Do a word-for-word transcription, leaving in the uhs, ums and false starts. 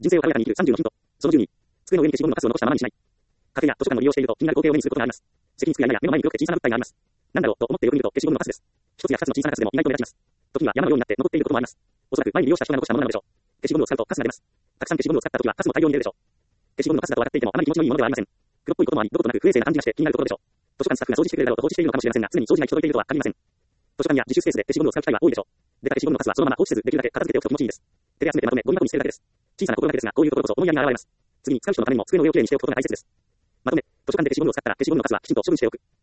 人生を軽やかに生きるさんじゅうのヒント。そのじゅうに、机の上に消しゴムのカスを残したままにしない。カフェや図書館の利用していると気になる光景を目にすることがあります。席に着くやや目の前に広くて小さな物体があります。なんだろうと思ってよく見ると消しゴムのカスです。一つや二つの小さなカスでも意外と目立ちます。時には山のようになって残っていることもあります。おそらく前に利用した人が残したものなのでしょう。消しゴムを使うとカスが出ます。たくさん消しゴムを使った時はカスも大量に出るでしょう。消しゴムのカスだと笑っていてもあまり気持ちのいいものではありません。黒っぽいこともあり、どことなく不衛生な感じがして気になるところでしょう。図書館スタッフが掃除してくれるだろうと放置しているのかもしれませんが、常に掃除が行き届いているとは限りません。図書館や自習スペースで消しゴムを使う機会は多いでしょう。出た消しゴムのカスはそのまま放置せず、できるだけ片付けておくと気持ちいいです。手で集めてまとめ、ゴミ箱に捨てるだけです。小さな心がけですが、こういうところこそ思いやりが現れます。次に使う人のためにも机の上をきれいにしておくことが大切です。まとめ、図書館で消しゴムを使ったら消しゴムのカスはきちんと処分しておく。